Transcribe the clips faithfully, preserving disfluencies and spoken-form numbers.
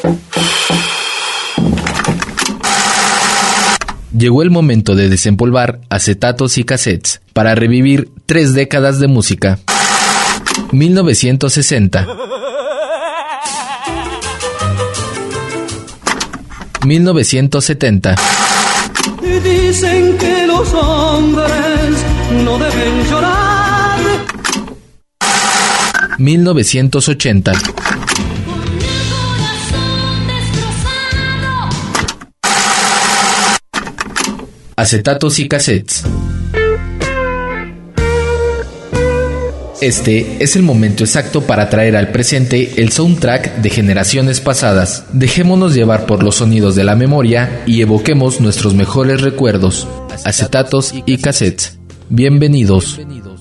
Llegó el momento de desempolvar acetatos y cassettes para revivir tres décadas de música. mil novecientos sesenta, mil novecientos setenta. Dicen que los hombres no deben llorar. mil novecientos ochenta. Acetatos y cassettes. Este es el momento exacto para traer al presente el soundtrack de generaciones pasadas. Dejémonos llevar por los sonidos de la memoria y evoquemos nuestros mejores recuerdos. Acetatos y cassettes. Bienvenidos.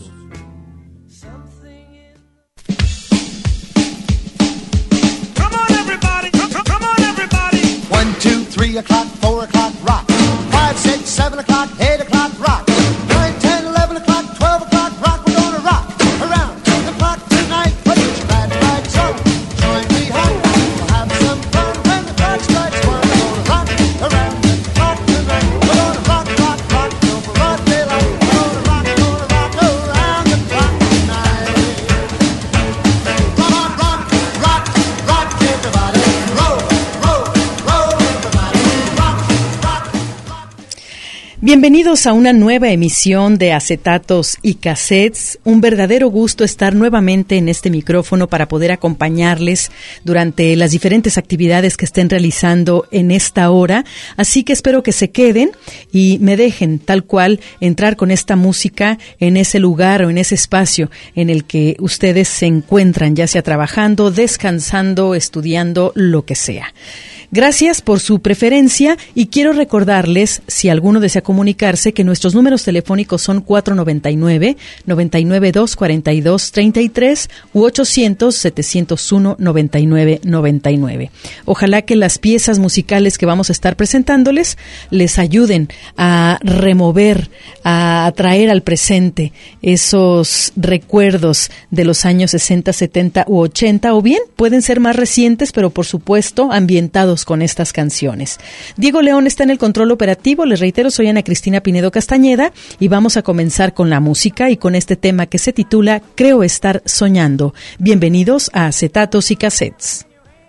One, two, three o'clock, four o'clock, rock. Five, six, seven o'clock, eight o'clock, rock. Nine, ten, eleven o'clock, twelve o'clock, rock. We're gonna rock around the clock tonight. Put your glad rags on, join me home. We'll have some fun when the clock strikes one. We're gonna rock around the clock tonight. We're gonna rock, rock, rock till broad daylight. We're gonna rock, gonna rock around the clock tonight. Come on, rock, rock, rock, everybody. Roll, roll, roll, everybody. Rock, rock, rock. Bienvenidos a una nueva emisión de Acetatos y Cassettes. Un verdadero gusto estar nuevamente en este micrófono para poder acompañarles durante las diferentes actividades que estén realizando en esta hora. Así que espero que se queden y me dejen tal cual entrar con esta música en ese lugar o en ese espacio en el que ustedes se encuentran, ya sea trabajando, descansando, estudiando, lo que sea. Gracias por su preferencia y quiero recordarles, si alguno desea comunicarse, que nuestros números telefónicos son cuatro nueve nueve, nueve nueve dos, cuatro dos tres tres u ochocientos, setecientos uno, noventa y nueve noventa y nueve. Ojalá que las piezas musicales que vamos a estar presentándoles les ayuden a remover, a traer al presente esos recuerdos de los años sesenta, setenta u ochenta, o bien pueden ser más recientes, pero por supuesto ambientados con estas canciones. Diego León está en el control operativo. Les reitero, soy Ana Cristina Pinedo Castañeda y vamos a comenzar con la música y con este tema que se titula Creo estar soñando. Bienvenidos a Acetatos y Cassettes.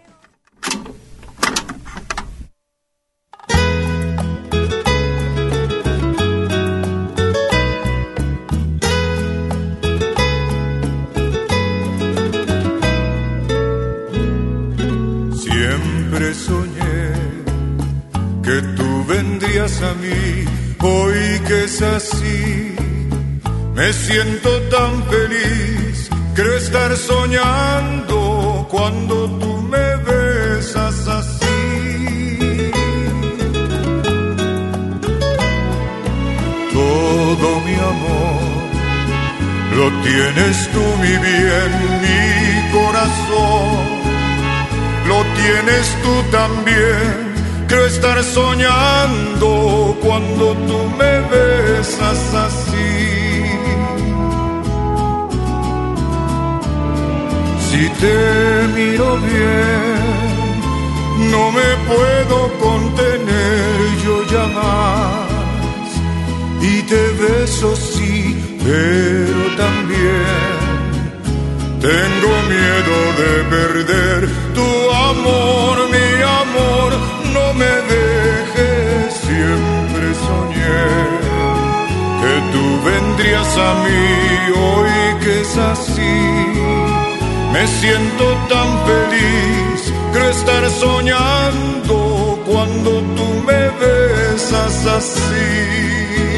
Siempre soñé que tú vendrías a mí, hoy que es así, me siento tan feliz, creo estar soñando cuando tú me besas así. Todo mi amor lo tienes tú, mi bien, mi corazón. Lo tienes tú también, creo estar soñando cuando tú me besas así. Si te miro bien, no me puedo contener yo ya más. Y te beso sí, pero también tengo miedo de perder tu amor, mi amor, no me dejes. Siempre soñé que tú vendrías a mí, hoy que es así, me siento tan feliz, creo estar soñando cuando tú me besas así.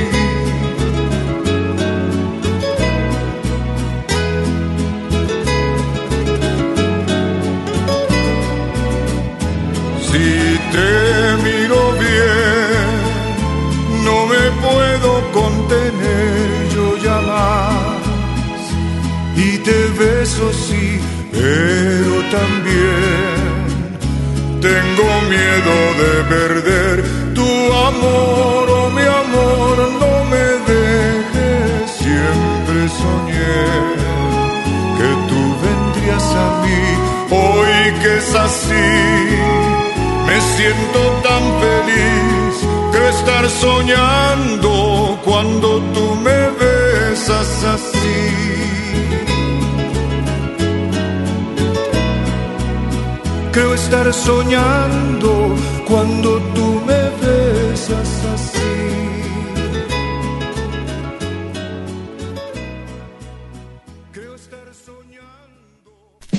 Si te miro bien, no me puedo contener yo ya más. Y te beso sí, pero también tengo miedo de perder tu amor, oh mi amor, no me dejes. Siempre soñé que tú vendrías a mí, hoy que es así, siento tan feliz, creo estar soñando cuando tú me besas así. Creo estar soñando cuando tú me besas así. Creo estar soñando.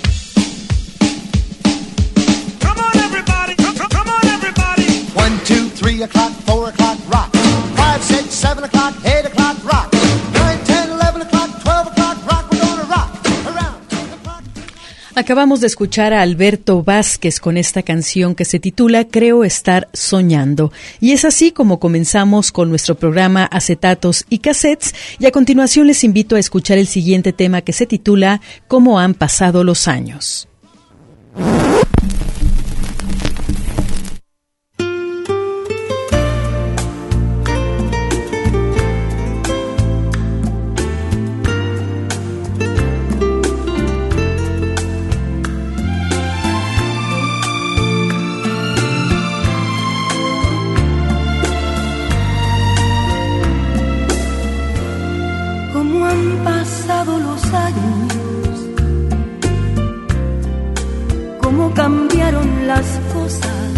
Come on everybody, come on everybody. One, two, three o'clock, four o'clock, rock. Five, six, seven o'clock, eight o'clock, rock. Nine, ten, eleven o'clock, twelve o'clock, rock. We're gonna rock around the clock. Acabamos de escuchar a Alberto Vázquez con esta canción que se titula Creo estar soñando. Y es así como comenzamos con nuestro programa Acetatos y Cassettes, y a continuación les invito a escuchar el siguiente tema que se titula Cómo han pasado los años. Cambiaron las cosas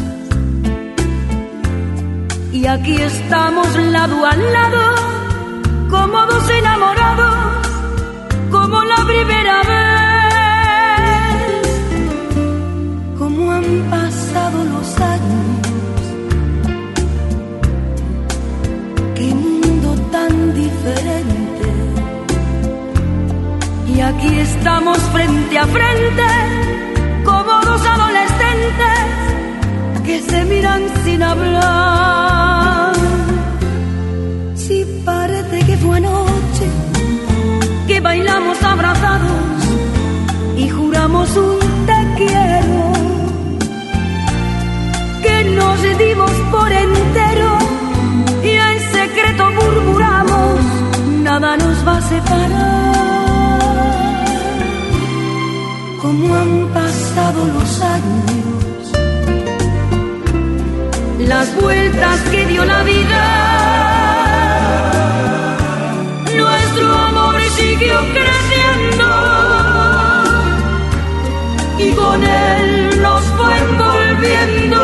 y aquí estamos lado a lado como dos enamorados, como la primera vez. Cómo han pasado los años, qué mundo tan diferente, y aquí estamos frente a frente como dos adolescentes que se miran sin hablar. Si parece que fue anoche que bailamos abrazados y juramos un te quiero, que nos dimos por entero y en secreto murmuramos, nada nos va a separar. Cómo han pasado los años, las vueltas que dio la vida, nuestro amor siguió creciendo y con él nos fue envolviendo.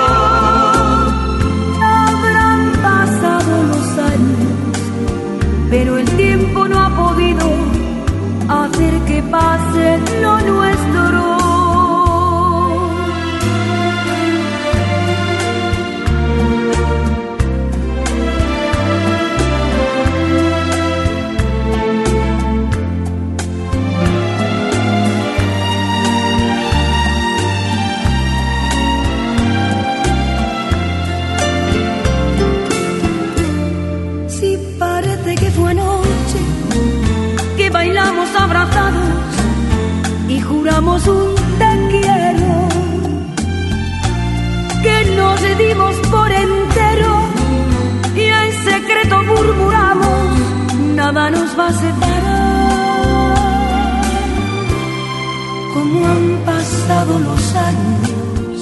Habrán pasado los años, pero el tiempo no ha podido hacer que pase lo nuestro. Si parece que fue anoche que bailamos abrazados y juramos un te quiero, que nos dimos por entero y en secreto murmuramos, nada nos va a separar. Cómo han pasado los años,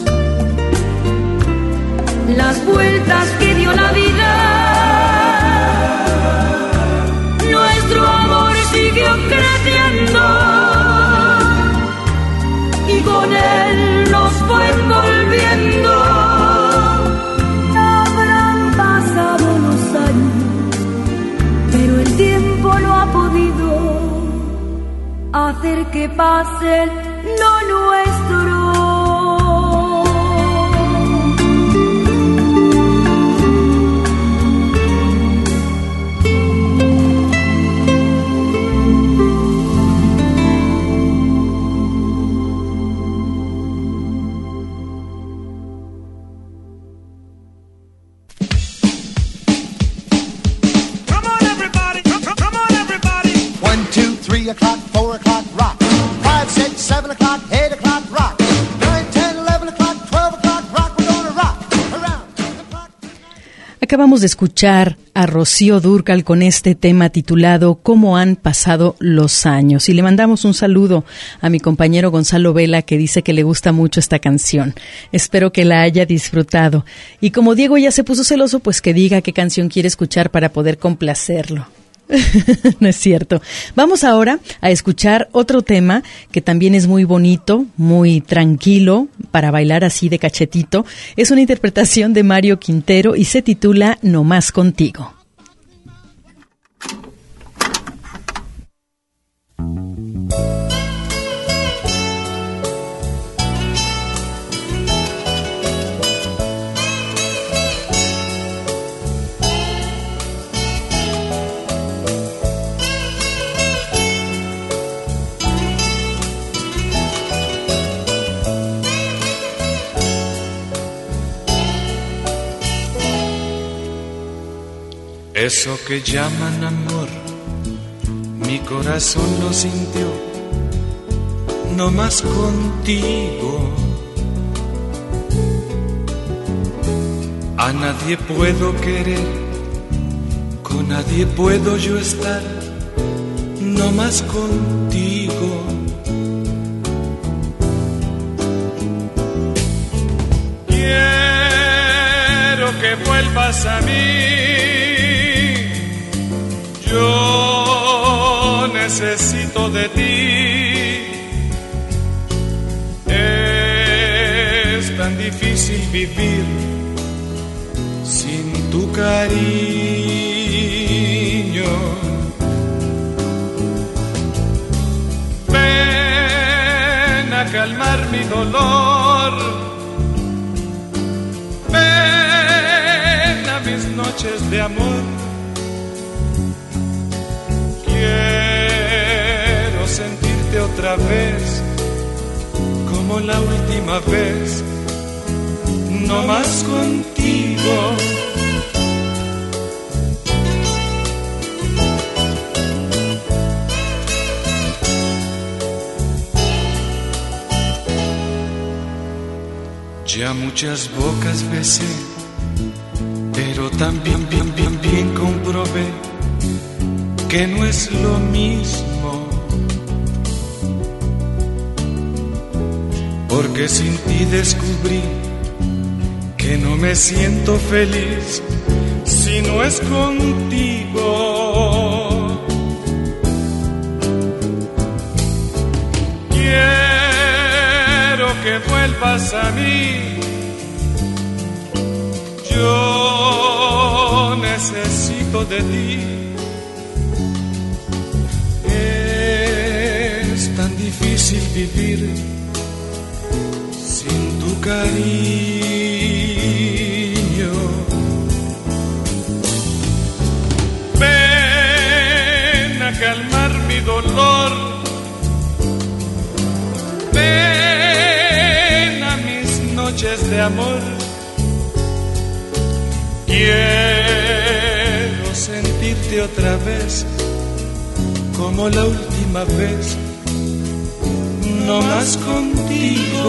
las vueltas que dio la vida, nuestro amor siguió creciendo y con él nos fue envolviendo. Habrán pasado los años, pero el tiempo no ha podido hacer que pase lo nuestro. Three o'clock, four o'clock, rock. Five, six, seven o'clock, eight o'clock, rock. Acabamos de escuchar a Rocío Dúrcal con este tema titulado ¿Cómo han pasado los años? Y le mandamos un saludo a mi compañero Gonzalo Vela, que dice que le gusta mucho esta canción. Espero que la haya disfrutado. Y como Diego ya se puso celoso, pues que diga qué canción quiere escuchar para poder complacerlo. No es cierto. Vamos ahora a escuchar otro tema que también es muy bonito, muy tranquilo, para bailar así de cachetito. Es una interpretación de Mario Quintero y se titula No Más Contigo. Eso que llaman amor, mi corazón lo sintió, no más contigo. A nadie puedo querer, con nadie puedo yo estar, no más contigo. Quiero que vuelvas a mí. Yo necesito de ti. Es tan difícil vivir sin tu cariño. Ven a calmar mi dolor. Ven a mis noches de amor. Quiero sentirte otra vez, como la última vez, no más contigo. Ya muchas bocas besé, pero también bien, bien, bien comprobé que no es lo mismo, porque sin ti descubrí que no me siento feliz si no es contigo. Quiero que vuelvas a mí. Yo necesito de ti. Es tan difícil vivir sin tu cariño. Ven a calmar mi dolor. Ven a mis noches de amor. Quiero sentirte otra vez, como la última vez, no más contigo,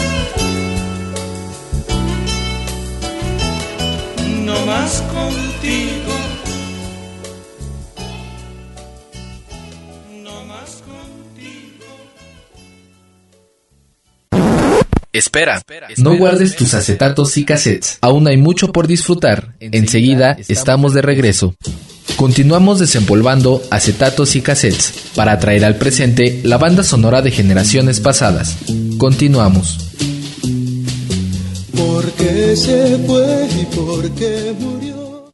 no más contigo, no más contigo. Espera, no guardes tus acetatos y cassettes, aún hay mucho por disfrutar. Enseguida estamos de regreso. Continuamos desempolvando acetatos y cassettes para traer al presente la banda sonora de generaciones pasadas. Continuamos. ¿Por qué se fue y por qué murió?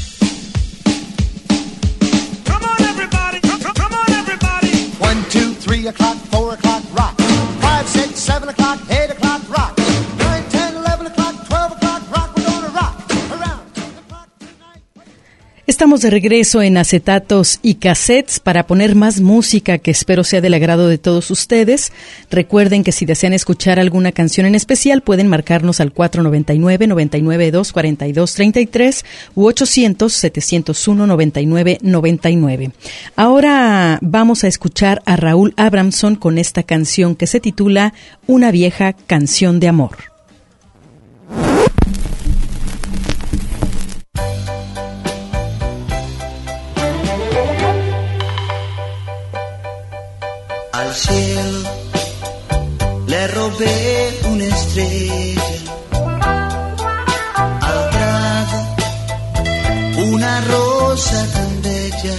Come on everybody, come, come on everybody. One, two, three o'clock, four o'clock, rock. Five, six, seven o'clock, eight o'clock, rock. Nine, ten, eleven o'clock, twelve o'clock, rock. We're gonna rock around the clock tonight. Estamos de regreso en acetatos y cassettes para poner más música que espero sea del agrado de todos ustedes. Recuerden que si desean escuchar alguna canción en especial pueden marcarnos al cuatro nueve nueve, nueve nueve dos, cuatro dos tres tres u ochocientos, setecientos uno, noventa y nueve noventa y nueve. Ahora vamos a escuchar a Raúl Abramson con esta canción que se titula Una vieja canción de amor. le robé una estrella al prado, una rosa tan bella,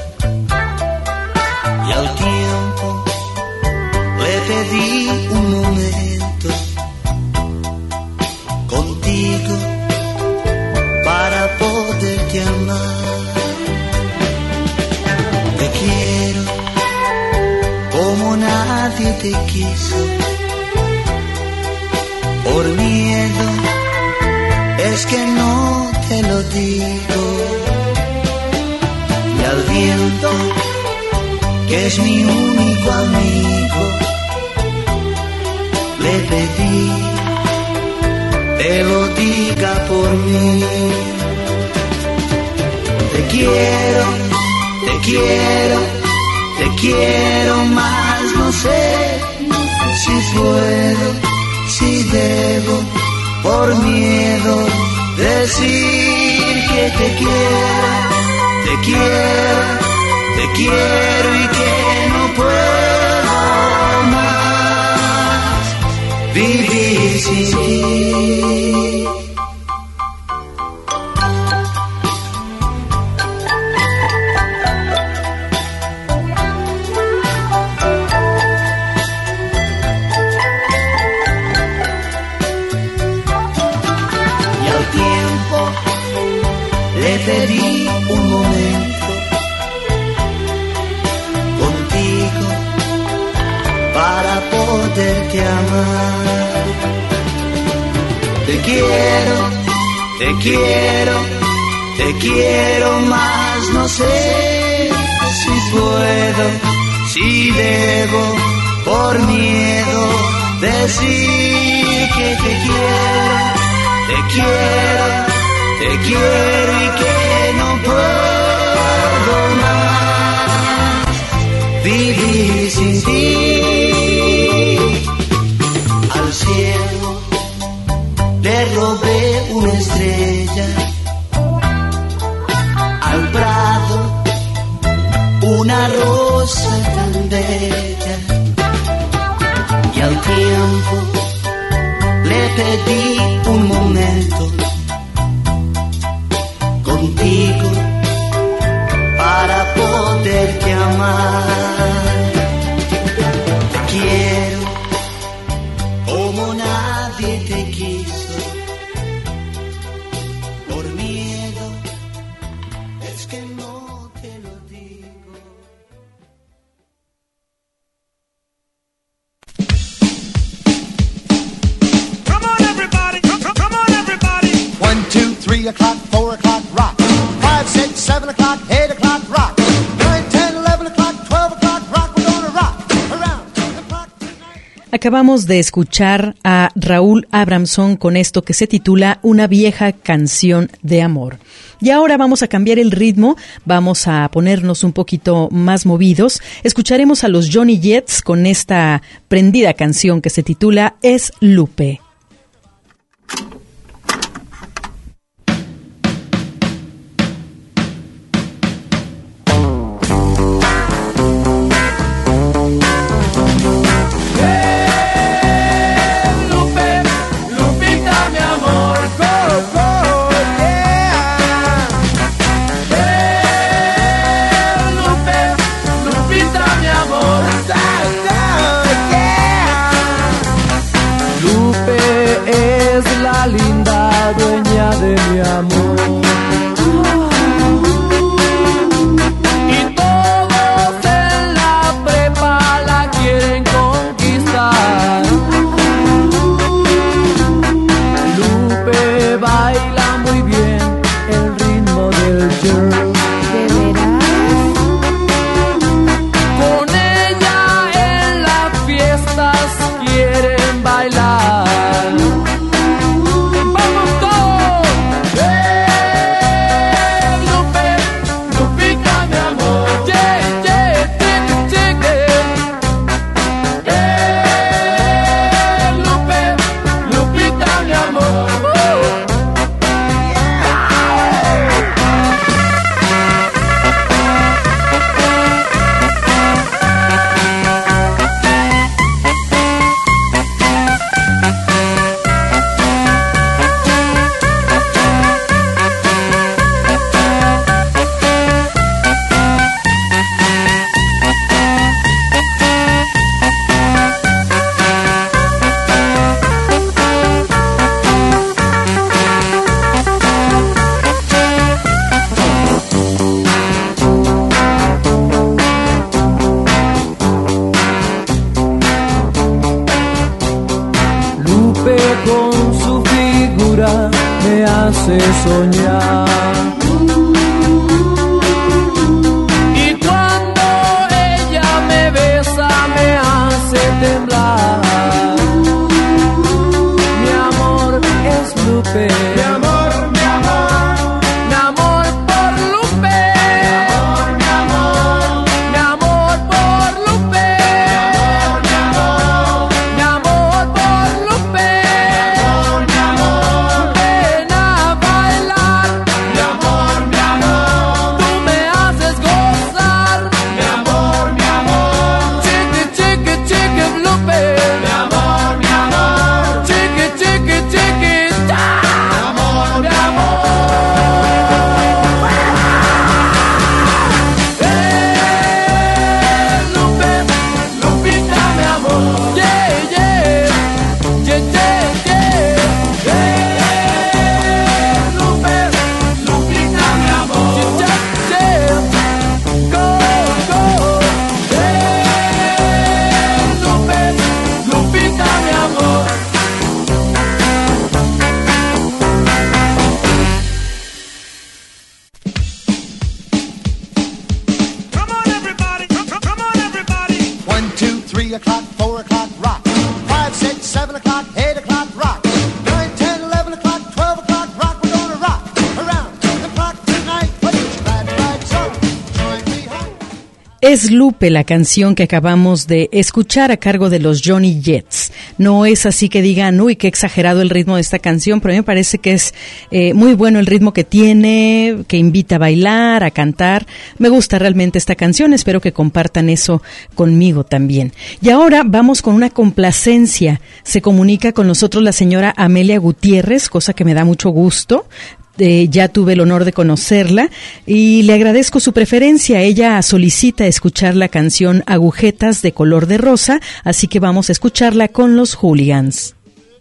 y al tiempo le pedí un momento contigo para poderte amar. Te quiero como nadie te quiso, por miedo es que no te lo digo, y al viento que es mi único amigo le pedí te lo diga por mí. Te quiero, te quiero, te quiero más, no sé si puedo, si debo, por miedo decir que te quiero, te quiero, te quiero y que no puedo más vivir sin ti. Le pedí un momento contigo para poderte amar. Te quiero, te quiero, te quiero más, no sé si puedo, si debo, por miedo decir que te quiero, te quiero. Te quiero y que no puedo más vivir sin ti. Al cielo le robé una estrella, al prado una rosa tan bella, y al tiempo le pedí un momento contigo para poderte amar. Te quiero como nadie te quiso, por miedo es que no te lo digo. Come on everybody, come, come on everybody. One, two, three o'clock, four o'clock, rock. Five, six, seven o'clock, eight o'clock, rock. Nine, ten, eleven o'clock, twelve o'clock, rock. We're gonna rock around the clock tonight. Acabamos de escuchar a Raúl Abramson con esto que se titula Una vieja canción de amor. Y ahora vamos a cambiar el ritmo, vamos a ponernos un poquito más movidos. Escucharemos a los Johnny Jets con esta prendida canción que se titula Es Lupe. Lupe, con su figura me hace soñar. Y cuando ella me besa me hace temblar. Mi amor es Lupe. Mi amor, mi amor. Mi amor por Lupe. Mi amor, mi amor. Mi amor por Lupe. Mi amor, mi amor. Mi amor por Lupe. Mi amor, mi amor. Ven a bailar. Mi amor, mi amor. Tú me haces gozar. Mi amor, mi amor. Chiqui, chiqui, chiqui, Lupe. Mi amor, mi amor. Chiqui, chiqui, chiqui, cha. Mi amor, mi amor. Eh, Lupe, Lupita, mi amor. Yeah, yeah. Yeah, yeah, yeah. Eh, Lupe, Lupita, mi amor. Yeah, yeah. Go, go. Eh, Lupe, Lupita, mi amor. Come on, everybody. Come, come, come on, everybody. One, two, three o'clock, four o'clock, rock. Five, six, seven o'clock, eight o'clock, rock. Nine, ten, eleven o'clock, twelve o'clock, rock. We're gonna rock around the clock tonight. Put your glad rags on. Join me home. Es Lupe la canción que acabamos de escuchar a cargo de los Johnny Jets. No es así que digan, uy, qué exagerado el ritmo de esta canción, pero a mí me parece que es eh, muy bueno el ritmo que tiene, que invita a bailar, a cantar. Me gusta realmente esta canción, espero que compartan eso conmigo también. Y ahora vamos con una complacencia. Se comunica con nosotros la señora Amelia Gutiérrez, cosa que me da mucho gusto. Eh, ya tuve el honor de conocerla y le agradezco su preferencia. Ella solicita escuchar la canción Agujetas de color de rosa, así que vamos a escucharla con los Hooligans.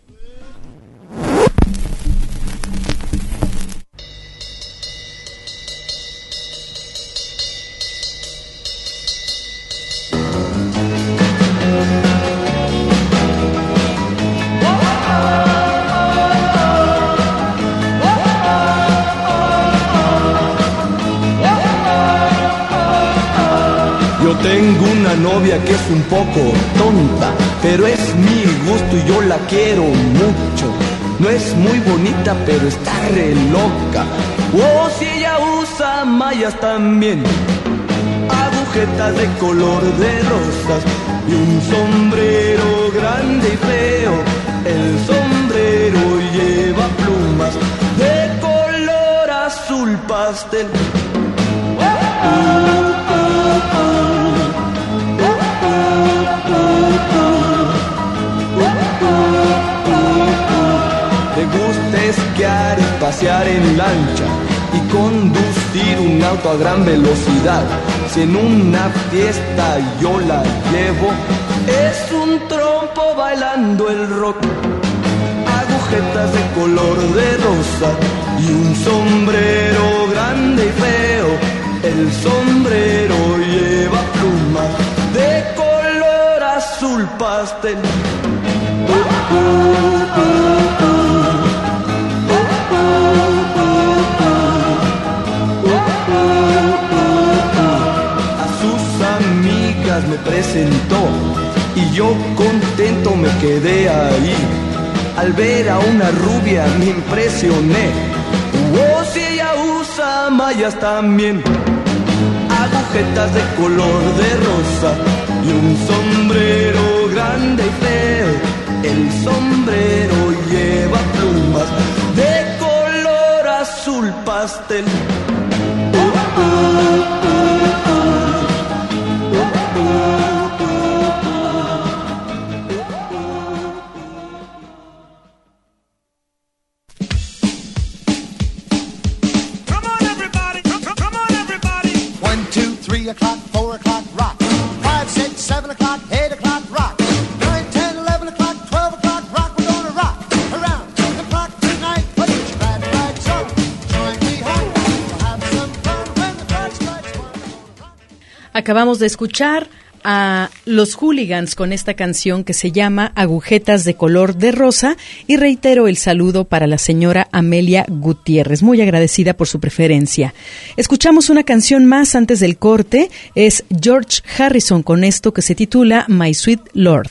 Yo tengo una novia que es un poco tonta, pero es mi gusto y yo la quiero mucho. No es muy bonita, pero está re loca. Oh, si ella usa mallas también, agujetas de color de rosas y un sombrero grande y feo. El sombrero lleva plumas de color azul pastel. Le gusta esquiar y pasear en lancha y conducir un auto a gran velocidad. Si en una fiesta yo la llevo, es un trompo bailando el rock. Agujetas de color de rosa y un sombrero grande y feo. El sombrero lleva plumas de color azul pastel. A sus amigas me presentó y yo contento me quedé ahí. Al ver a una rubia me impresioné. Oh, si ella usa mallas también, agujetas de color de rosa y un sombrero grande y feo. El sombrero lleva plumas de color azul pastel. Come on, everybody. Come, come, come on, everybody. One, two, three o'clock, four o'clock, rock. Five, six, seven o'clock, eight o'clock, rock. Nine, ten, eleven o'clock, twelve o'clock, rock. We're gonna rock around the clock tonight. Put your glad rags on. Join me home. We'll have some fun when the clock strikes one. Acabamos de escuchar a los Hooligans con esta canción que se llama Agujetas de color de rosa, y reitero el saludo para la señora Amelia Gutiérrez, muy agradecida por su preferencia. Escuchamos una canción más antes del corte, es George Harrison con esto que se titula My Sweet Lord.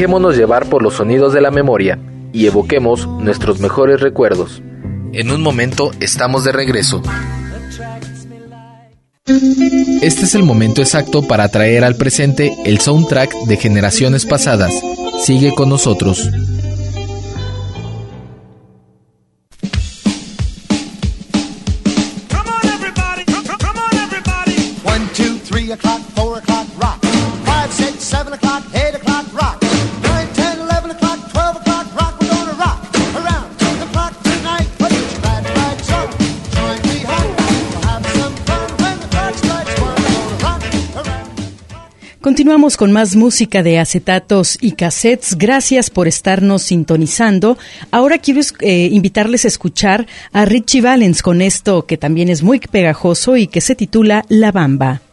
Dejémonos llevar por los sonidos de la memoria y evoquemos nuestros mejores recuerdos. En un momento estamos de regreso. Este es el momento exacto para traer al presente el soundtrack de generaciones pasadas. Sigue con nosotros. Continuamos con más música de acetatos y cassettes. Gracias por estarnos sintonizando. Ahora quiero eh, invitarles a escuchar a Richie Valens con esto que también es muy pegajoso y que se titula La Bamba.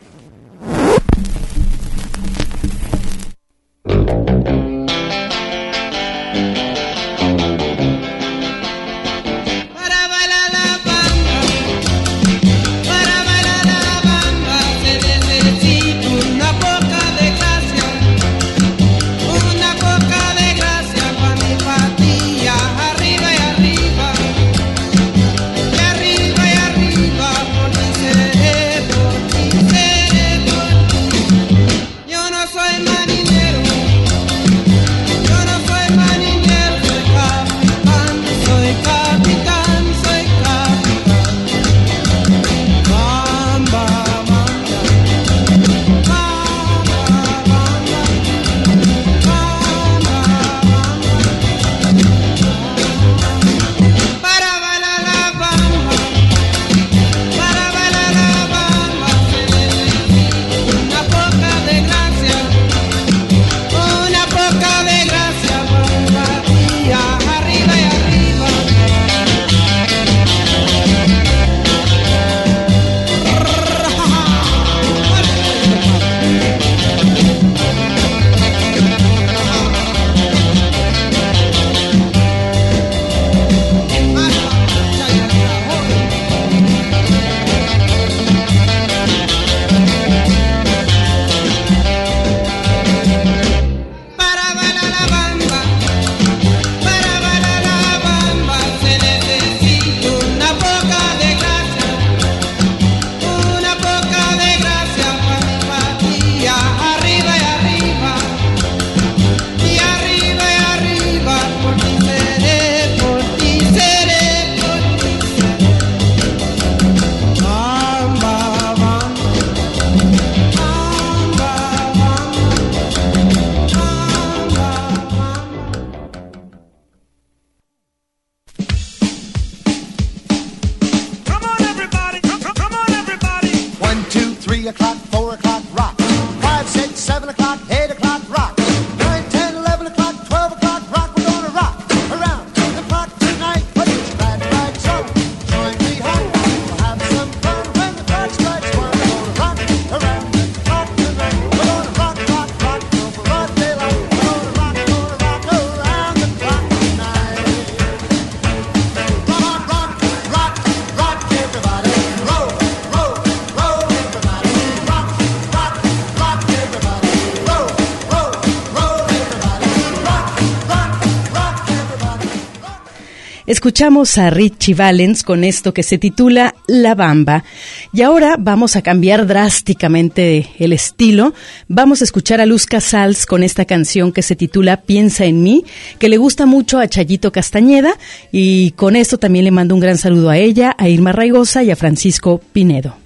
Escuchamos a Richie Valens con esto que se titula La Bamba. Y ahora vamos a cambiar drásticamente el estilo. Vamos a escuchar a Luz Casals con esta canción que se titula Piensa en mí, que le gusta mucho a Chayito Castañeda. Y con esto también le mando un gran saludo a ella, a Irma Raigosa y a Francisco Pinedo.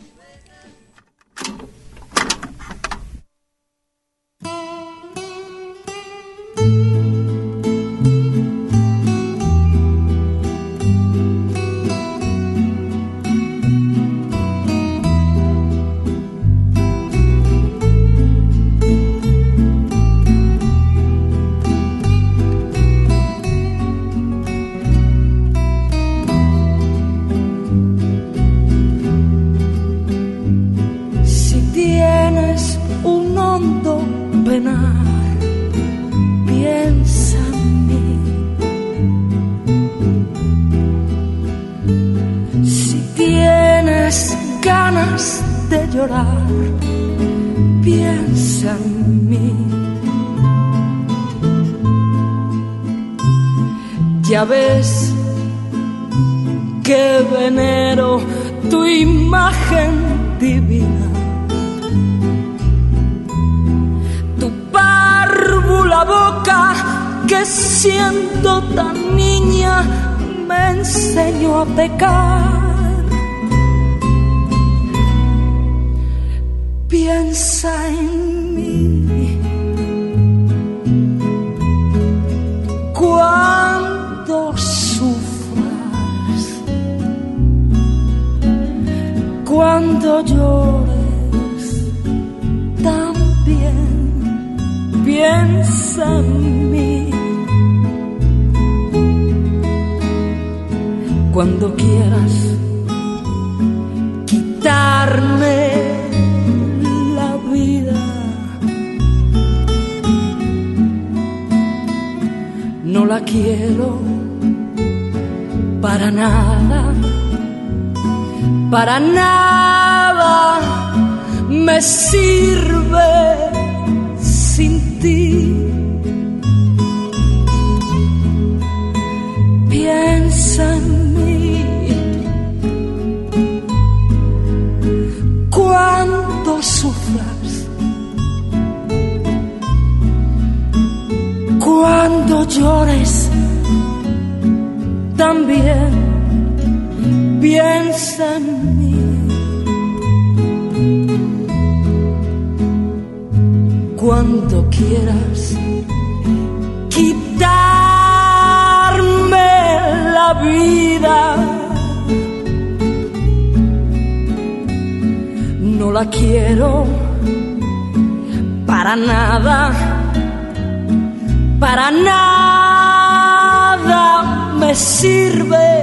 Piensa en mí. Si tienes ganas de llorar, piensa en mí. Ya ves que venero tu imagen divina, tu párvula boca que siendo tan niña me enseñó a pecar. Piensa en mí cuando sufras, cuando llores, también piensa en mí. Cuando quieras quitarme la vida, no la quiero para nada, para nada me sirve sin ti. Piensa en mí cuando sufras, cuando llores, también piensa en mí. Cuando quieras quitarme la vida, no la quiero para nada, para nada me sirve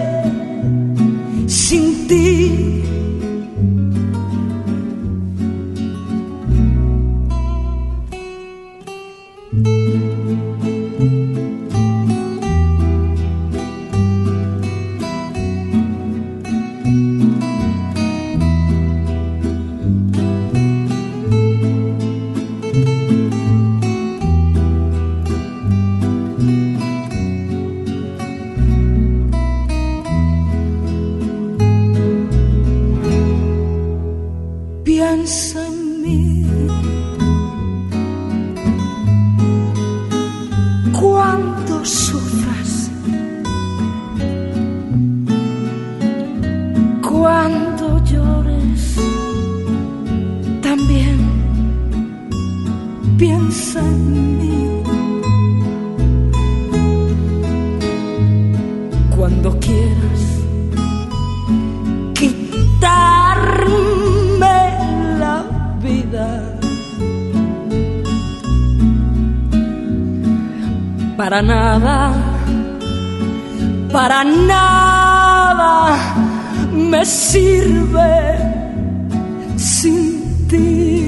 sin ti. Piensa en mí cuando sufras, cuando llores, también piensa en mí. Cuando quieras quitarme la vida, para nada, para nada me sirve sin ti.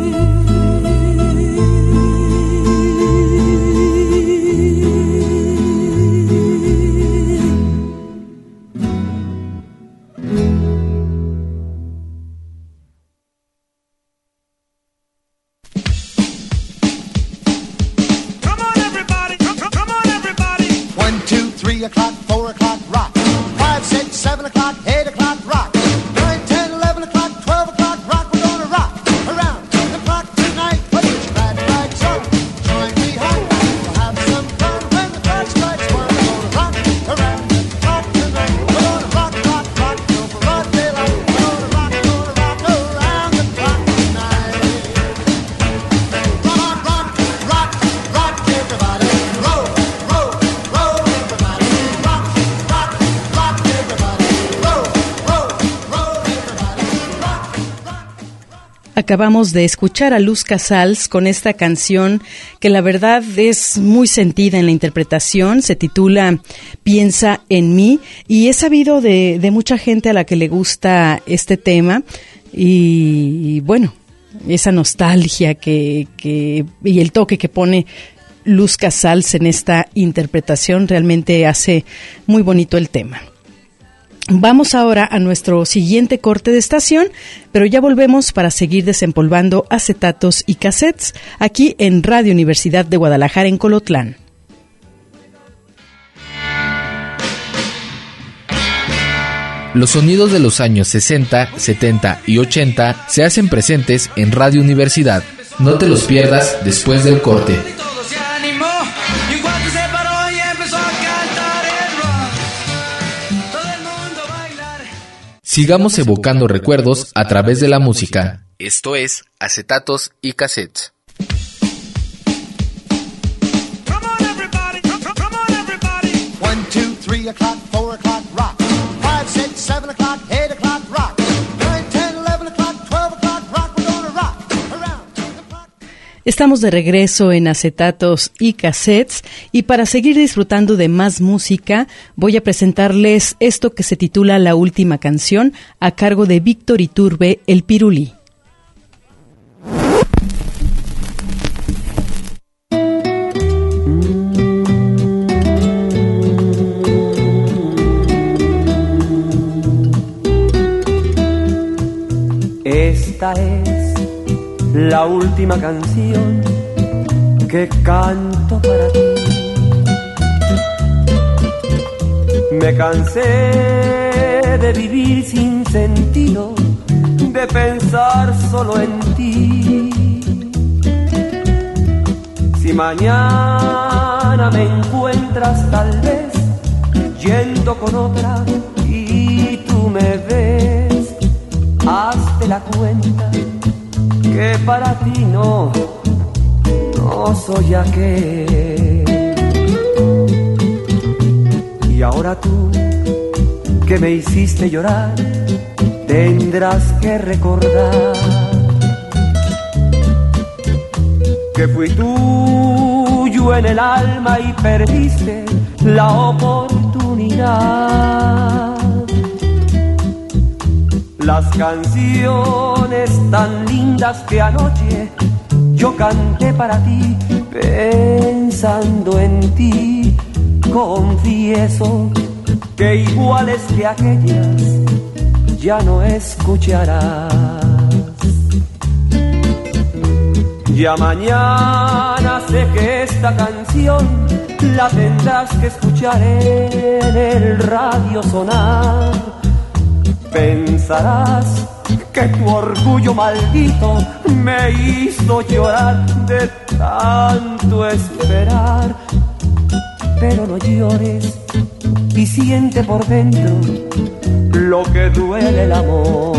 Three o'clock, four o'clock, rock. Five, six, seven o'clock, eight o'clock, rock. Nine, ten, eleven o'clock, twelve o'clock, rock. We're gonna rock around the clock tonight. Put your glad rags on, join me home. We'll have some fun when the clock strikes one. We're gonna rock around the clock tonight. We're gonna rock, rock, rock till the broad daylight. We're gonna rock, gonna rock around the clock tonight. Rock, rock, rock, rock, everybody. Roll, roll, roll, everybody. Acabamos de escuchar a Luz Casals con esta canción que la verdad es muy sentida en la interpretación. Se titula Piensa en mí y he sabido de, de mucha gente a la que le gusta este tema y, y bueno, esa nostalgia que, que y el toque que pone Luz Casals en esta interpretación realmente hace muy bonito el tema. Vamos ahora a nuestro siguiente corte de estación, pero ya volvemos para seguir desempolvando acetatos y cassettes aquí en Radio Universidad de Guadalajara en Colotlán. Los sonidos de los años sesenta, setenta y ochenta se hacen presentes en Radio Universidad. No te los pierdas después del corte. Sigamos evocando recuerdos a través de la música. Esto es Acetatos y Cassettes. One, two, three o'clock, four o'clock, rock. Five, six, seven o'clock, eight o'clock, rock. Nine, ten, eleven o'clock, twelve o'clock, rock. We're gonna rock around the clock. Estamos de regreso en Acetatos y Cassettes y para seguir disfrutando de más música voy a presentarles esto que se titula La Última Canción a cargo de Víctor Iturbe, El Pirulí. Esta es la última canción que canto para ti. Me cansé de vivir sin sentido, de pensar solo en ti. Si mañana me encuentras tal vez yendo con otra y tú me ves, hazte la cuenta que para ti no, no soy aquel. Y ahora tú, que me hiciste llorar, tendrás que recordar que fui tuyo en el alma y perdiste la oportunidad. Las canciones tan lindas que anoche yo canté para ti, pensando en ti, confieso que iguales que aquellas ya no escucharás. Ya mañana sé que esta canción la tendrás que escuchar en el radio sonar. Pensarás que tu orgullo maldito me hizo llorar de tanto esperar. Pero no llores y siente por dentro lo que duele el amor.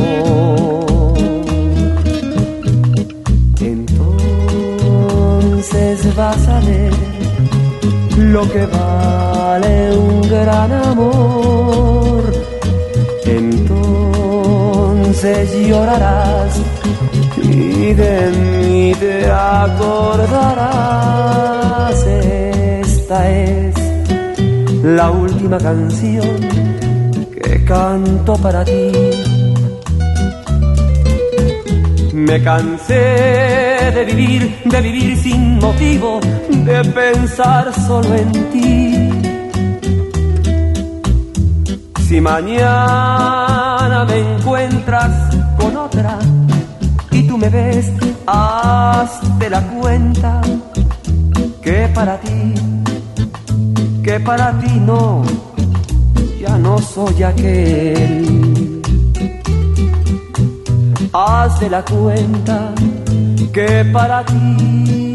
Entonces vas a ver lo que vale un gran amor. Entonces llorarás y de mí te acordarás. Esta es la última canción que canto para ti. Me cansé de vivir, de vivir sin motivo, de pensar solo en ti. Si mañana me encuentras con otra y tú me ves, hazte la cuenta que para ti, que para ti no, ya no soy aquel. Hazte la cuenta que para ti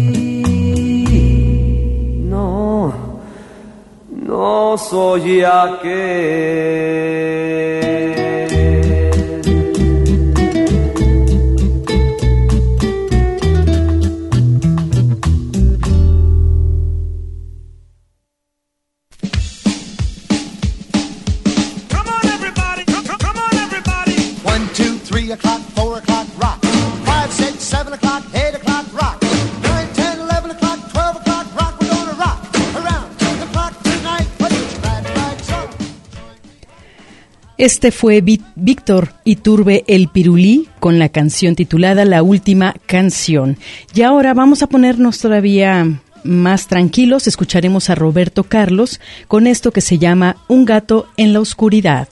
no, no soy aquel. Three o'clock, four o'clock, rock. Five, six, seven o'clock, eight o'clock, rock. Nine, ten, eleven o'clock, twelve o'clock, rock. We're gonna rock around the clock tonight. Put your glad rags on. Este fue Ví- Víctor Iturbe, El Pirulí, con la canción titulada La Última Canción. Y ahora vamos a ponernos todavía más tranquilos. Escucharemos a Roberto Carlos con esto que se llama Un gato en la oscuridad.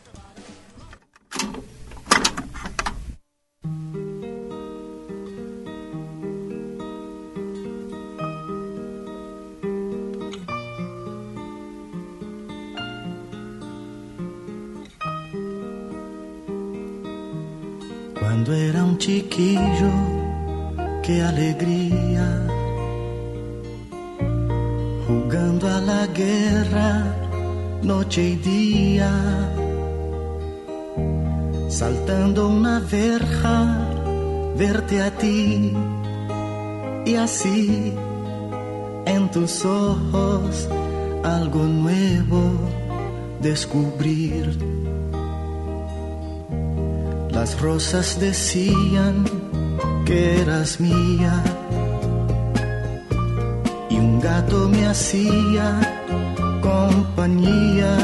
Cuando era un chiquillo, qué alegría, jugando a la guerra, noche y día, saltando una verja, verte a ti, y así en tus ojos algo nuevo descubrir. Las rosas decían que eras mía y un gato me hacía compañía.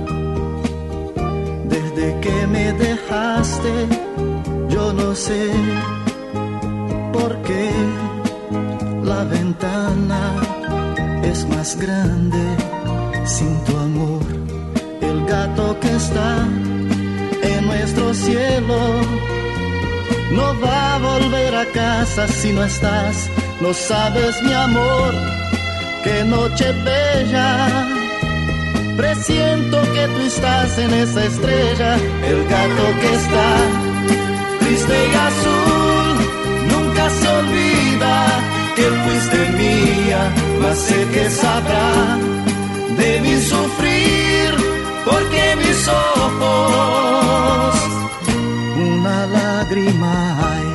Desde que me dejaste, yo no sé por qué la ventana es más grande sin tu amor. El gato que está en nuestro cielo no va a volver a casa si no estás. No sabes, mi amor, qué noche bella. Presiento que tú estás en esa estrella. El gato que está triste y azul nunca se olvida que fuiste mía, mas sé que sabrá de mi sufrir, porque mis ojos una lágrima hay.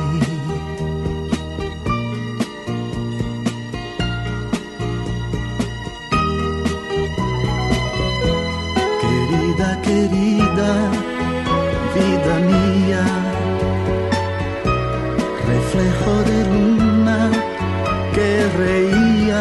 Querida, querida, vida mía, reflejo de luna que reía.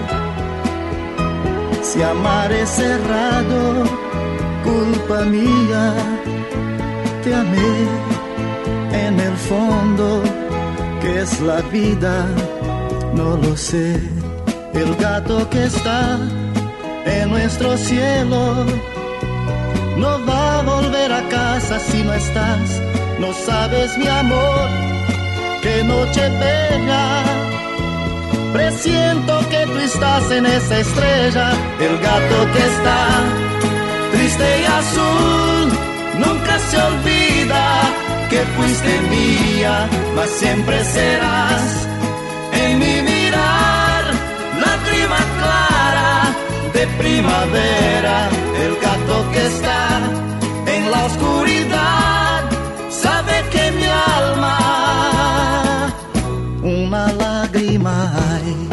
Si amar es cerrado, culpa mía, te amé en el fondo, que es la vida, no lo sé. El gato que está en nuestro cielo no va a volver a casa si no estás. No sabes, mi amor, qué noche bella. Presiento que tú estás en esa estrella. El gato que está triste y azul nunca se olvida que fuiste mía, mas siempre serás en mi mirar, lágrima clara de primavera. El gato que está en la oscuridad sabe que mi alma una lágrima hay.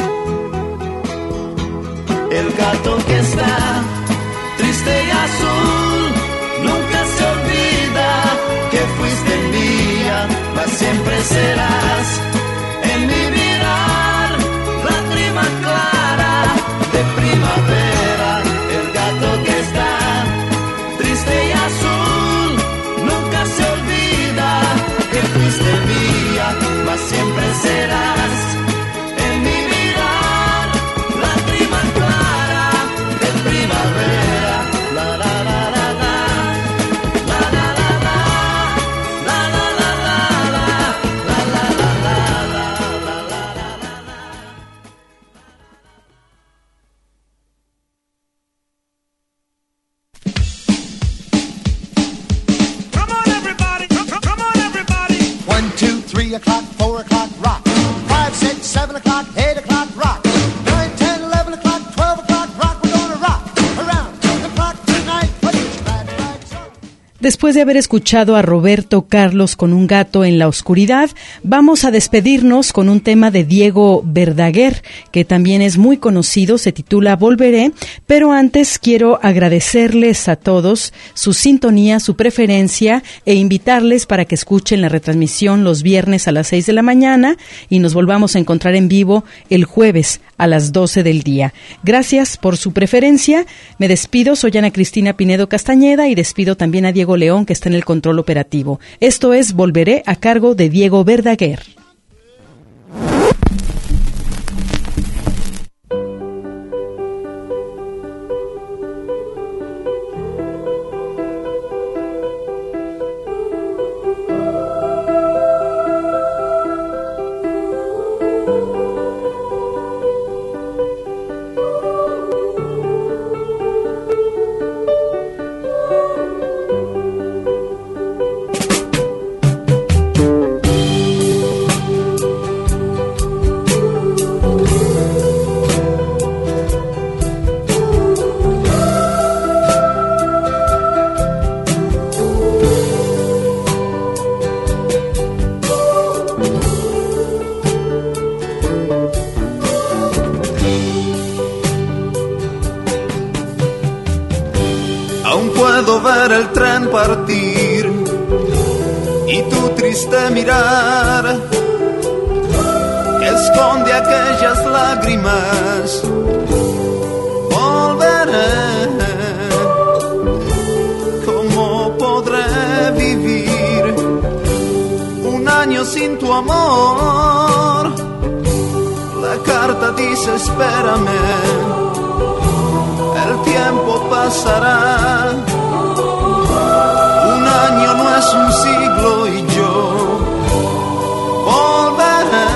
El gato que está triste y azul nunca se olvida que fuiste mía, mas siempre serás en mi mirar, lágrima clara de primavera. El gato que está triste y azul nunca se olvida que fuiste mía, mas siempre serás en mi mirar, lágrima clara de primavera. La la la la la, la la la la, la la la la, la la la la, la la la la. Come on, everybody. Come, come, come on, everybody. One, two, three o'clock, four o'clock, rock. Five, six, seven o'clock, eight o'clock, rock. Nine, ten, eleven o'clock, twelve o'clock, rock. We're gonna rock around the clock tonight. Put your glad rags on. Después de haber escuchado a Roberto Carlos con Un gato en la oscuridad, vamos a despedirnos con un tema de Diego Verdaguer, que también es muy conocido, se titula Volveré, pero antes quiero agradecerles a todos su sintonía, su preferencia e invitarles para que escuchen la retransmisión los viernes a las seis de la mañana y nos volvamos a encontrar en vivo el jueves a las doce del día. Gracias por su preferencia. Me despido, soy Ana Cristina Pinedo Castañeda y despido también a Diego León, que está en el control operativo. Esto es Volveré, a cargo de Diego Verdaguer. Aún puedo ver el tren partir y tu triste mirar que esconde aquellas lágrimas. Volveré, ¿cómo podré vivir un año sin tu amor? La carta dice espérame, el tiempo pasará. Un año no es un siglo y yo volveré.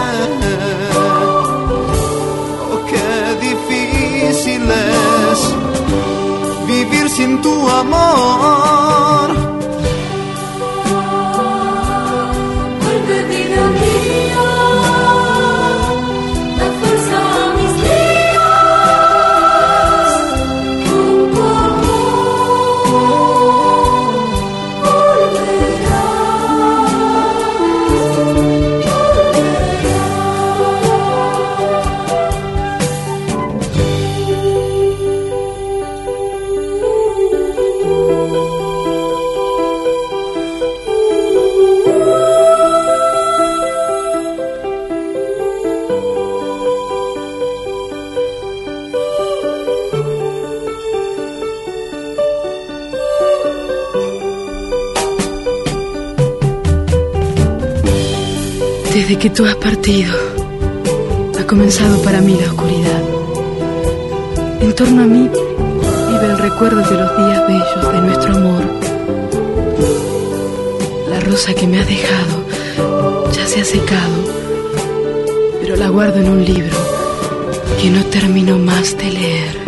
Oh, qué difícil es vivir sin tu amor. Vuelve vida mía, da fuerza a mis días, con tu amor volverás, Desde que tú has partido, ha comenzado para mí la oscuridad. En torno a mí vive el recuerdo de los días bellos de nuestro amor. La rosa que me has dejado ya se ha secado, pero la guardo en un libro que no termino más de leer.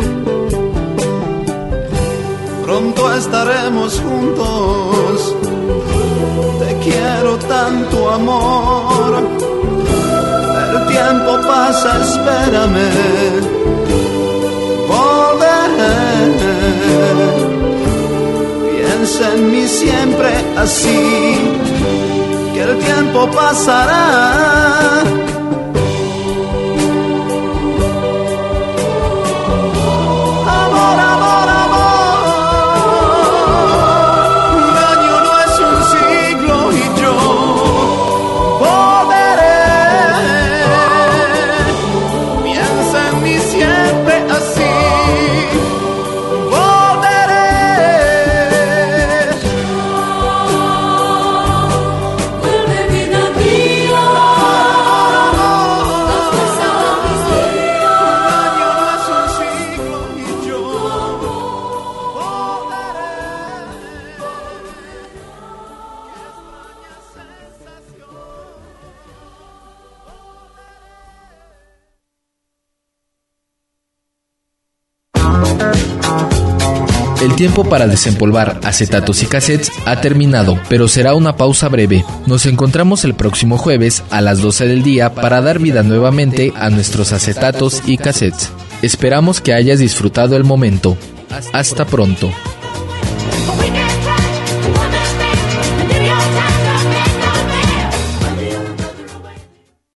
Pronto estaremos juntos, te quiero tanto amor. El tiempo pasa, espérame, volveré. Piensa en mí siempre así, que el tiempo pasará. El tiempo para desempolvar acetatos y cassettes ha terminado, pero será una pausa breve. Nos encontramos el próximo jueves a las doce del día para dar vida nuevamente a nuestros acetatos y cassettes. Esperamos que hayas disfrutado el momento. Hasta pronto.